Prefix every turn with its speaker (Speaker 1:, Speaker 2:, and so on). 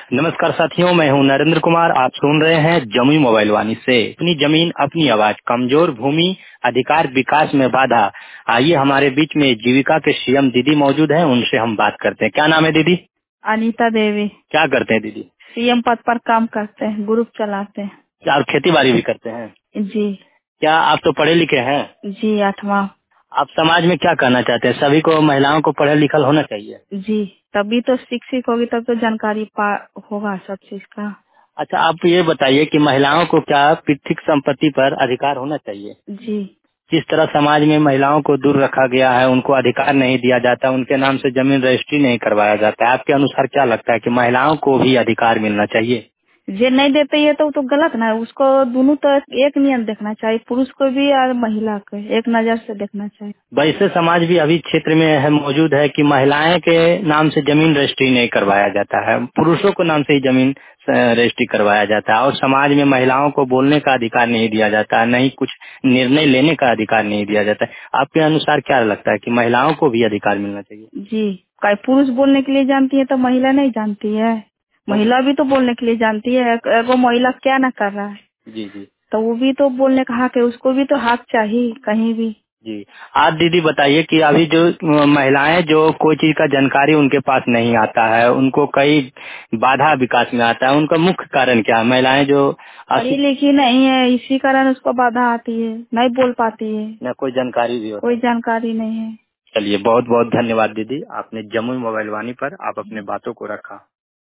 Speaker 1: नमस्कार साथियों, मैं हूं नरेंद्र कुमार। आप सुन रहे हैं जमुई मोबाइल वाणी से। अपनी जमीन अपनी आवाज, कमजोर भूमि अधिकार विकास में बाधा। आइए हमारे बीच में जीविका के सीएम दीदी मौजूद हैं, उनसे हम बात करते हैं। क्या नाम है दीदी?
Speaker 2: अनीता देवी।
Speaker 1: क्या करते हैं दीदी?
Speaker 2: सीएम पद पर काम करते हैं, ग्रुप चलाते हैं।
Speaker 1: क्या और खेती बाड़ी भी करते हैं?
Speaker 2: जी।
Speaker 1: क्या आप तो पढ़े लिखे हैं?
Speaker 2: जी, 8वां।
Speaker 1: आप समाज में क्या कहना चाहते हैं? सभी को, महिलाओं को पढ़ा लिखा होना चाहिए?
Speaker 2: जी, तभी तो शिक्षित होगी, तब तो जानकारी होगा सब चीज का।
Speaker 1: अच्छा, आप ये बताइए कि महिलाओं को क्या पैतृक संपत्ति पर अधिकार होना चाहिए?
Speaker 2: जी।
Speaker 1: जिस तरह समाज में महिलाओं को दूर रखा गया है, उनको अधिकार नहीं दिया जाता, उनके नाम से जमीन रजिस्ट्री नहीं करवाया जाता है, आपके अनुसार क्या लगता है कि महिलाओं को भी अधिकार मिलना चाहिए?
Speaker 2: जे नहीं देते ये तो गलत ना है। उसको दोनों तो एक नियम देखना चाहिए, पुरुष को भी और महिला को एक नजर से देखना चाहिए।
Speaker 1: वैसे समाज भी अभी क्षेत्र में है, मौजूद है कि महिलाएं के नाम से जमीन रजिस्ट्री नहीं करवाया जाता है, पुरुषों को नाम से ही जमीन रजिस्ट्री करवाया जाता है, और समाज में महिलाओं को बोलने का अधिकार नहीं दिया जाता है, नहीं कुछ निर्णय लेने का अधिकार नहीं दिया जाता है। आपके अनुसार क्या लगता है कि महिलाओं को भी अधिकार मिलना चाहिए?
Speaker 2: जी, कई पुरुष बोलने के लिए जानती है तो महिला नहीं जानती है। महिला भी तो बोलने के लिए जानती है। एगो महिला क्या ना कर रहा है,
Speaker 1: जी जी
Speaker 2: तो वो भी तो बोलने का हक है, उसको भी तो हक चाहिए कहीं भी।
Speaker 1: जी। आप दीदी बताइए कि अभी जो महिलाएं, जो कोई चीज का जानकारी उनके पास नहीं आता है, उनको कई बाधा विकास में आता है, उनका मुख्य कारण क्या है? महिलाएं जो
Speaker 2: पढ़ी लिखी नहीं है, इसी कारण उसको बाधा आती है, नहीं बोल पाती है,
Speaker 1: न कोई जानकारी भी होता
Speaker 2: कोई
Speaker 1: है।
Speaker 2: जानकारी नहीं है।
Speaker 1: चलिए, बहुत बहुत धन्यवाद दीदी, आपने जमुई मोबाइल वाणी पर आप अपने बातों को रखा।